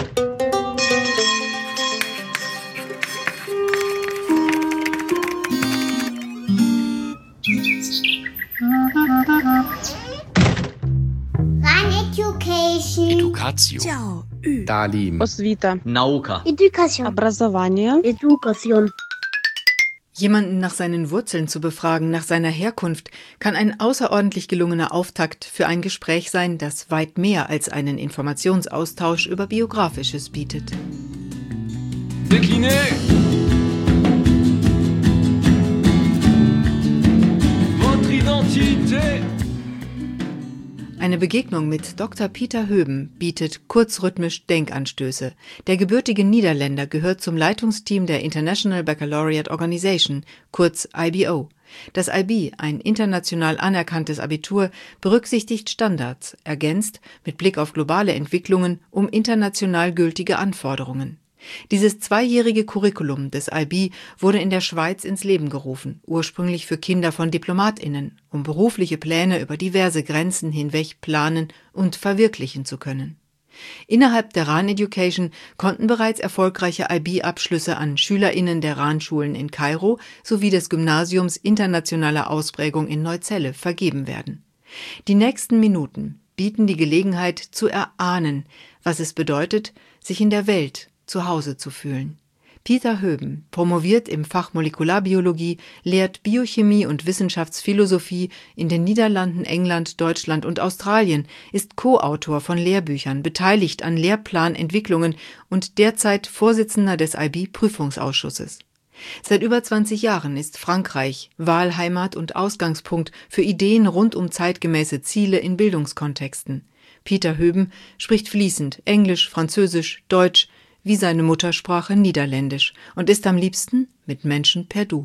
Education. Talim. Osvita. Nauka. Education. Образование. Education. Jemanden nach seinen Wurzeln zu befragen, nach seiner Herkunft, kann ein außerordentlich gelungener Auftakt für ein Gespräch sein, das weit mehr als einen Informationsaustausch über Biografisches bietet. Déclinez votre identité. Eine Begegnung mit Dr. Peter Höben bietet kurzrhythmisch Denkanstöße. Der gebürtige Niederländer gehört zum Leitungsteam der International Baccalaureate Organization, kurz IBO. Das IB, ein international anerkanntes Abitur, berücksichtigt Standards, ergänzt mit Blick auf globale Entwicklungen um international gültige Anforderungen. Dieses zweijährige Curriculum des IB wurde in der Schweiz ins Leben gerufen, ursprünglich für Kinder von DiplomatInnen, um berufliche Pläne über diverse Grenzen hinweg planen und verwirklichen zu können. Innerhalb der RAN Education konnten bereits erfolgreiche IB-Abschlüsse an SchülerInnen der RAN-Schulen in Kairo sowie des Gymnasiums internationaler Ausprägung in Neuzelle vergeben werden. Die nächsten Minuten bieten die Gelegenheit zu erahnen, was es bedeutet, sich in der Welt zu Hause zu fühlen. Peter Höben, promoviert im Fach Molekularbiologie, lehrt Biochemie und Wissenschaftsphilosophie in den Niederlanden, England, Deutschland und Australien, ist Co-Autor von Lehrbüchern, beteiligt an Lehrplanentwicklungen und derzeit Vorsitzender des IB-Prüfungsausschusses. Seit über 20 Jahren ist Frankreich Wahlheimat und Ausgangspunkt für Ideen rund um zeitgemäße Ziele in Bildungskontexten. Peter Höben spricht fließend Englisch, Französisch, Deutsch, wie seine Muttersprache Niederländisch und ist am liebsten mit Menschen per Du.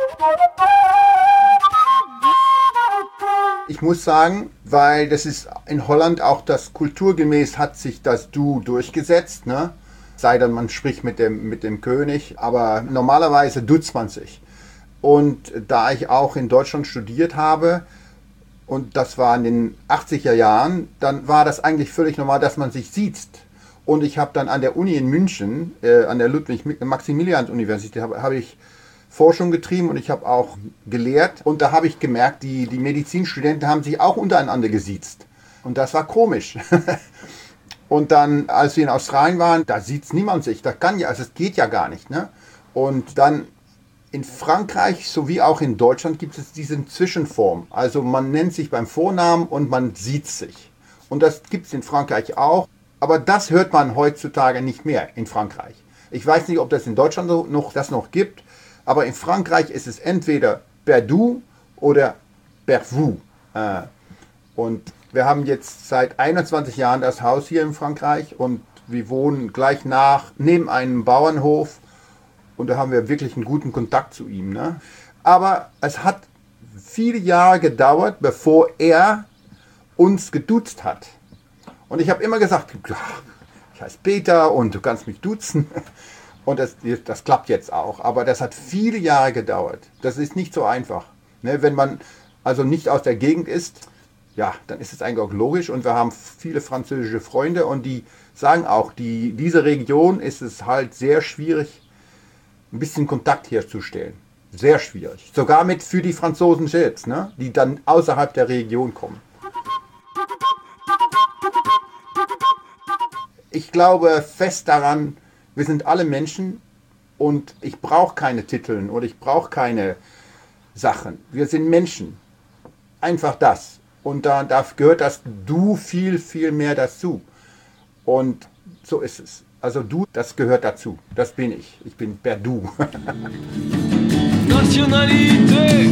Ich muss sagen, weil das ist in Holland auch das kulturgemäß hat sich das Du durchgesetzt, ne? Sei denn man spricht mit dem König, aber normalerweise duzt man sich. Und da ich auch in Deutschland studiert habe, und das war in den 80er Jahren, dann war das eigentlich völlig normal, dass man sich siezt. Und ich habe dann an der Uni in München, an der Ludwig-Maximilians-Universität, habe ich Forschung getrieben und ich habe auch gelehrt. Und da habe ich gemerkt, die Medizinstudenten haben sich auch untereinander gesiezt. Und das war komisch. Und dann, als wir in Australien waren, da sieht niemand sich. Das kann ja, also es geht ja gar nicht. Ne? Und dann in Frankreich sowie auch in Deutschland gibt es diese Zwischenform. Also man nennt sich beim Vornamen und man sieht sich. Und das gibt es in Frankreich auch. Aber das hört man heutzutage nicht mehr in Frankreich. Ich weiß nicht, ob das in Deutschland noch gibt, aber in Frankreich ist es entweder per du oder per vous. Und wir haben jetzt seit 21 Jahren das Haus hier in Frankreich und wir wohnen gleich neben einem Bauernhof und da haben wir wirklich einen guten Kontakt zu ihm. Ne? Aber es hat viele Jahre gedauert, bevor er uns geduzt hat. Und ich habe immer gesagt, ich heiße Peter und du kannst mich duzen. Und das klappt jetzt auch. Aber das hat viele Jahre gedauert. Das ist nicht so einfach. Ne, wenn man also nicht aus der Gegend ist, ja, dann ist es eigentlich auch logisch. Und wir haben viele französische Freunde und die sagen auch, diese Region ist es halt sehr schwierig, ein bisschen Kontakt herzustellen. Sehr schwierig. Sogar für die Franzosen selbst, ne, die dann außerhalb der Region kommen. Ich glaube fest daran, wir sind alle Menschen und ich brauche keine Titel oder ich brauche keine Sachen. Wir sind Menschen. Einfach das. Und da gehört das Du viel, viel mehr dazu. Und so ist es. Also Du, das gehört dazu. Das bin ich. Ich bin per Du. Nationalité.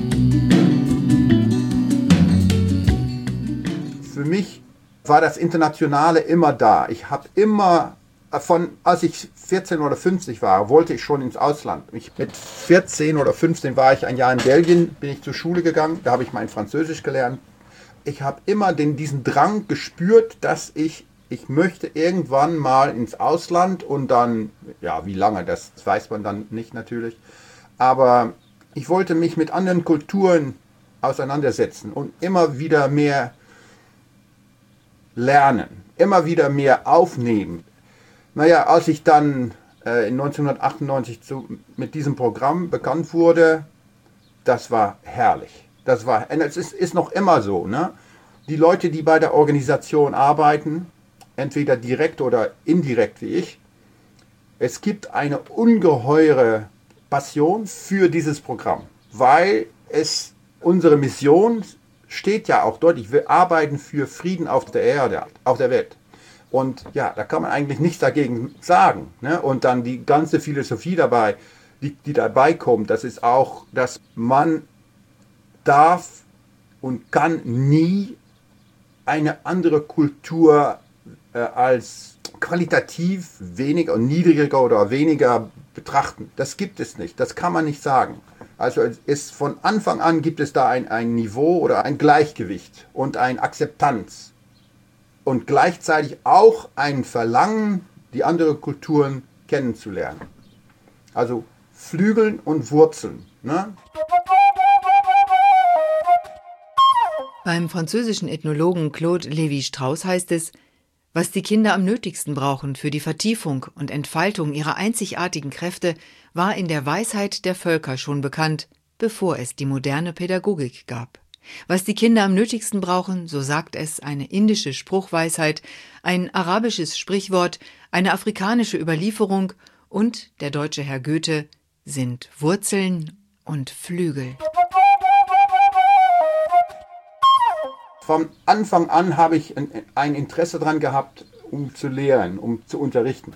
Für mich war das Internationale immer da. Ich habe immer, als ich 14 oder 15 war, wollte ich schon ins Ausland. Mit 14 oder 15 war ich ein Jahr in Belgien, bin ich zur Schule gegangen, da habe ich mein Französisch gelernt. Ich habe immer diesen Drang gespürt, dass ich möchte irgendwann mal ins Ausland und dann, ja, wie lange, das weiß man dann nicht natürlich. Aber ich wollte mich mit anderen Kulturen auseinandersetzen und immer wieder mehr lernen, immer wieder mehr aufnehmen. Naja, als ich dann in 1998 mit diesem Programm bekannt wurde, das war herrlich. Es ist noch immer so, ne? Die Leute, die bei der Organisation arbeiten, entweder direkt oder indirekt wie ich, es gibt eine ungeheure Passion für dieses Programm, weil unsere Mission steht ja auch deutlich, wir arbeiten für Frieden auf der Erde, auf der Welt. Und ja, da kann man eigentlich nichts dagegen sagen. Ne? Und dann die ganze Philosophie dabei, die dabei kommt, das ist auch, dass man darf und kann nie eine andere Kultur als qualitativ weniger und niedriger oder weniger betrachten. Das gibt es nicht, das kann man nicht sagen. Also von Anfang an gibt es da ein Niveau oder ein Gleichgewicht und eine Akzeptanz. Und gleichzeitig auch ein Verlangen, die anderen Kulturen kennenzulernen. Also Flügeln und Wurzeln. Ne? Beim französischen Ethnologen Claude Lévi-Strauss heißt es, was die Kinder am nötigsten brauchen für die Vertiefung und Entfaltung ihrer einzigartigen Kräfte, war in der Weisheit der Völker schon bekannt, bevor es die moderne Pädagogik gab. Was die Kinder am nötigsten brauchen, so sagt es eine indische Spruchweisheit, ein arabisches Sprichwort, eine afrikanische Überlieferung und der deutsche Herr Goethe, sind Wurzeln und Flügel. Von Anfang an habe ich ein Interesse daran gehabt, um zu lehren, um zu unterrichten.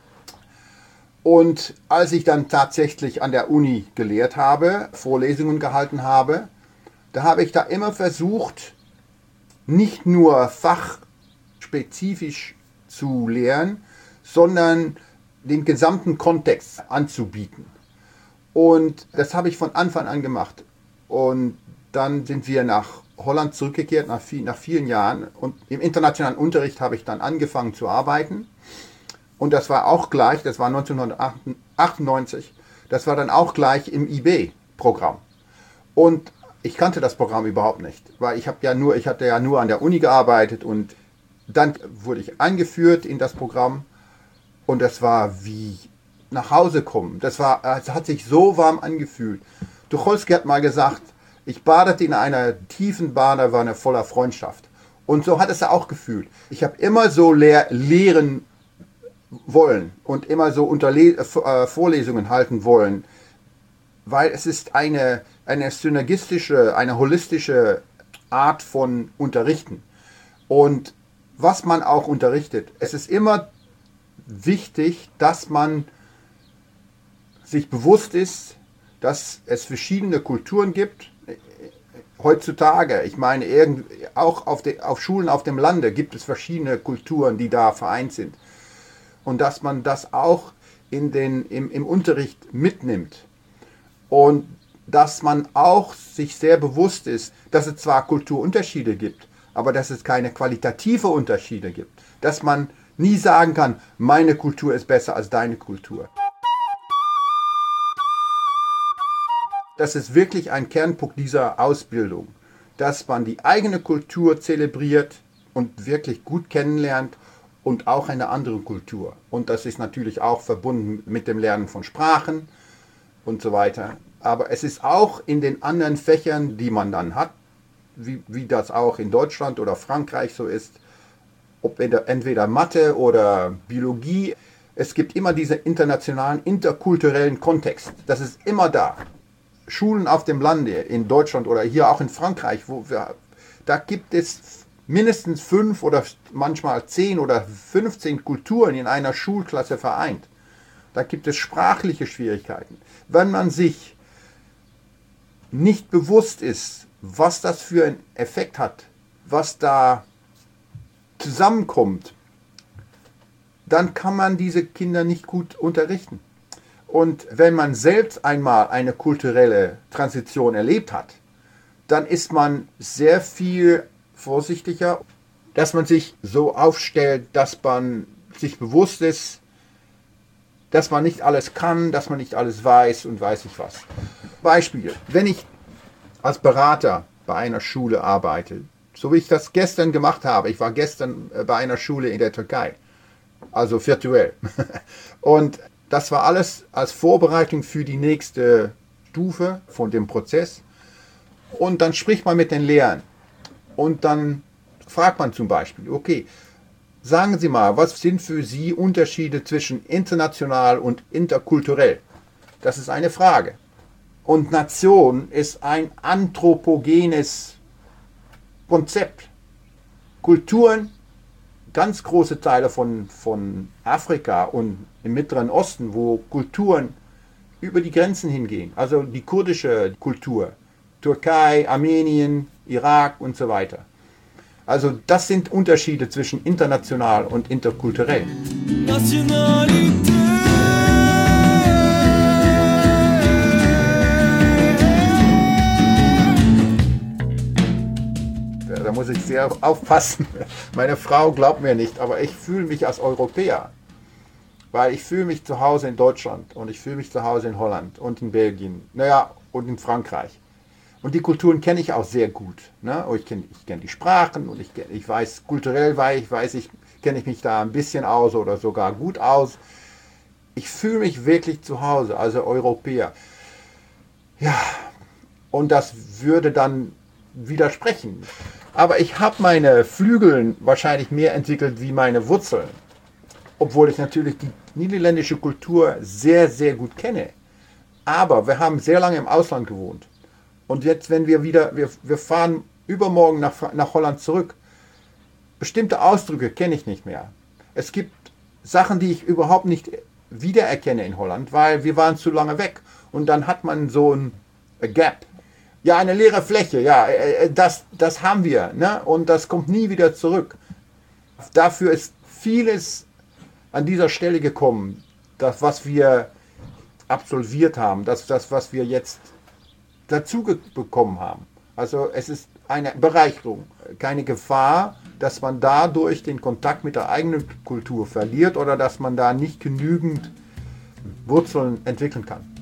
Und als ich dann tatsächlich an der Uni gelehrt habe, Vorlesungen gehalten habe, da habe ich da immer versucht, nicht nur fachspezifisch zu lehren, sondern den gesamten Kontext anzubieten. Und das habe ich von Anfang an gemacht. Und dann sind wir nach Holland zurückgekehrt, nach vielen Jahren. Und im internationalen Unterricht habe ich dann angefangen zu arbeiten. Und das war auch gleich, das war 1998, das war dann auch gleich im IB-Programm. Und ich kannte das Programm überhaupt nicht, weil ich hatte ja nur an der Uni gearbeitet und dann wurde ich eingeführt in das Programm und das war wie nach Hause kommen. Es hat sich so warm angefühlt. Tucholsky hat mal gesagt, ich badete in einer tiefen Badewanne voller Freundschaft. Und so hat es auch gefühlt. Ich habe immer so lehren wollen und immer so Vorlesungen halten wollen, weil es ist eine synergistische, eine holistische Art von Unterrichten. Und was man auch unterrichtet, es ist immer wichtig, dass man sich bewusst ist, dass es verschiedene Kulturen gibt. Heutzutage, ich meine, auch auf Schulen auf dem Lande gibt es verschiedene Kulturen, die da vereint sind. Und dass man das auch im Unterricht mitnimmt. Und dass man auch sich sehr bewusst ist, dass es zwar Kulturunterschiede gibt, aber dass es keine qualitative Unterschiede gibt. Dass man nie sagen kann, meine Kultur ist besser als deine Kultur. Das ist wirklich ein Kernpunkt dieser Ausbildung, dass man die eigene Kultur zelebriert und wirklich gut kennenlernt und auch eine andere Kultur. Und das ist natürlich auch verbunden mit dem Lernen von Sprachen und so weiter. Aber es ist auch in den anderen Fächern, die man dann hat, wie das auch in Deutschland oder Frankreich so ist, ob entweder Mathe oder Biologie, es gibt immer diesen internationalen, interkulturellen Kontext. Das ist immer da. Schulen auf dem Lande in Deutschland oder hier auch in Frankreich, da gibt es mindestens 5 oder manchmal 10 oder 15 Kulturen in einer Schulklasse vereint. Da gibt es sprachliche Schwierigkeiten. Wenn man sich nicht bewusst ist, was das für einen Effekt hat, was da zusammenkommt, dann kann man diese Kinder nicht gut unterrichten. Und wenn man selbst einmal eine kulturelle Transition erlebt hat, dann ist man sehr viel vorsichtiger, dass man sich so aufstellt, dass man sich bewusst ist, dass man nicht alles kann, dass man nicht alles weiß und weiß ich was. Beispiel, wenn ich als Berater bei einer Schule arbeite, so wie ich das gestern gemacht habe, ich war gestern bei einer Schule in der Türkei, also virtuell. Und das war alles als Vorbereitung für die nächste Stufe von dem Prozess. Und dann spricht man mit den Lehrern. Und dann fragt man zum Beispiel, okay, sagen Sie mal, was sind für Sie Unterschiede zwischen international und interkulturell? Das ist eine Frage. Und Nation ist ein anthropogenes Konzept. Kulturen, ganz große Teile von Afrika und im Mittleren Osten, wo Kulturen über die Grenzen hingehen. Also die kurdische Kultur, Türkei, Armenien, Irak und so weiter. Also das sind Unterschiede zwischen international und interkulturell. Nationalité. Da muss ich sehr aufpassen. Meine Frau glaubt mir nicht, aber ich fühle mich als Europäer. Weil ich fühle mich zu Hause in Deutschland und ich fühle mich zu Hause in Holland und in Belgien, naja, und in Frankreich. Und die Kulturen kenne ich auch sehr gut. Ne? Ich kenn die Sprachen und ich weiß, kulturell kenne ich mich da ein bisschen aus oder sogar gut aus. Ich fühle mich wirklich zu Hause, also Europäer. Ja, und das würde dann widersprechen. Aber ich habe meine Flügel wahrscheinlich mehr entwickelt wie meine Wurzeln. Obwohl ich natürlich die niederländische Kultur sehr, sehr gut kenne. Aber wir haben sehr lange im Ausland gewohnt. Und jetzt, wenn wir fahren übermorgen nach Holland zurück, bestimmte Ausdrücke kenne ich nicht mehr. Es gibt Sachen, die ich überhaupt nicht wiedererkenne in Holland, weil wir waren zu lange weg. Und dann hat man so ein Gap. Ja, eine leere Fläche, ja, das haben wir. Ne? Und das kommt nie wieder zurück. Dafür ist vieles an dieser Stelle gekommen, das, was wir absolviert haben, das was wir jetzt dazu bekommen haben. Also es ist eine Bereicherung, keine Gefahr, dass man dadurch den Kontakt mit der eigenen Kultur verliert oder dass man da nicht genügend Wurzeln entwickeln kann.